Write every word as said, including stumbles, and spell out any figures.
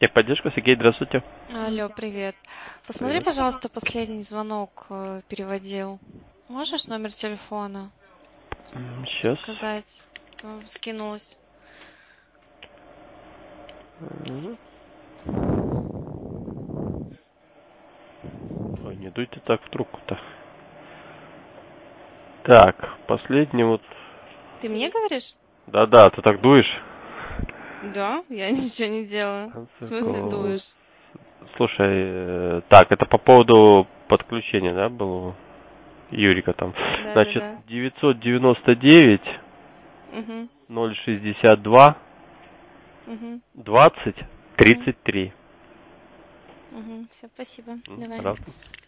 Техподдержка, Сергей, здравствуйте. Алло, привет. Посмотри, Привет. пожалуйста, последний звонок э, переводил. Можешь номер телефона Сейчас. сказать? То скинулась. Ой, не дуйте так в трубку-то. Так, последний вот... Ты мне говоришь? Да-да, ты так дуешь? Да, я ничего не делаю. В смысле Циркулос. дуешь? Слушай, э, так, это по поводу подключения, да, было? Юрика там. Значит, Да-да-да. девятьсот девяносто девять Угу, ноль шестьдесят два угу, двадцать угу, тридцать три. угу. Все, спасибо. М, Давай. Пожалуйста.